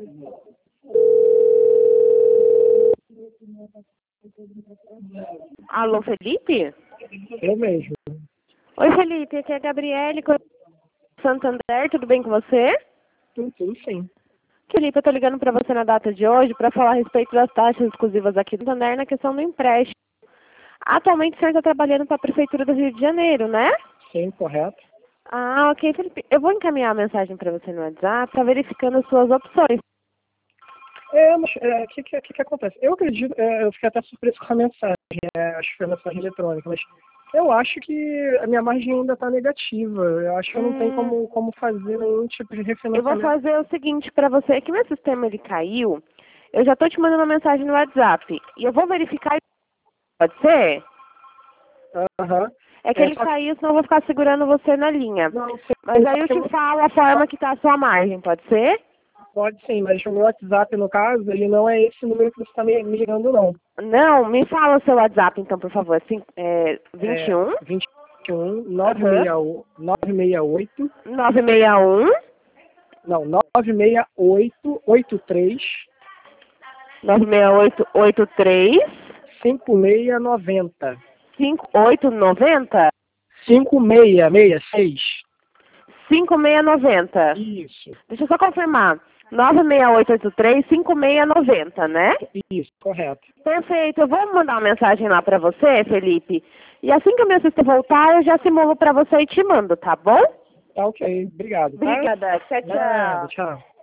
Alô, Felipe? Eu mesmo. Oi, Felipe, aqui é a Gabriele, Santander, tudo bem com você? Tudo sim. Felipe, eu tô ligando para você na data de hoje para falar a respeito das taxas exclusivas aqui do Santander na questão do empréstimo. Atualmente o senhor está trabalhando para a Prefeitura do Rio de Janeiro, né? Sim, correto. Ah, ok, Felipe. Eu vou encaminhar a mensagem para você no WhatsApp, tá verificando as suas opções. Mas o que acontece? Eu acredito, eu fiquei até surpreso com a mensagem, acho que foi a mensagem eletrônica, mas eu acho que a minha margem ainda está negativa. Eu acho que eu não tenho como fazer nenhum tipo de refinanciamento. Eu vou fazer o seguinte para você, que meu sistema ele caiu, eu já tô te mandando uma mensagem no WhatsApp, e eu vou verificar, pode ser? Aham. É que ele caiu, senão eu vou ficar segurando você na linha. Não, Mas aí eu te falo a forma que tá a sua margem, pode ser? pode sim, mas o meu WhatsApp, no caso, ele não é esse número que você está me ligando, não. Não, me fala o seu WhatsApp então, por favor. 21 21 968 961 não, 968 83 96883 5690 5890 5666. 5690. Isso, Deixa eu só confirmar. 96883 5690, né? isso, correto. Perfeito. Eu vou mandar uma mensagem lá pra você, Felipe. E assim que a minha assistente voltar, eu já simulo pra você e te mando, tá bom? Tá ok, obrigado. Tá? Obrigada. Tchau, tchau. Tchau.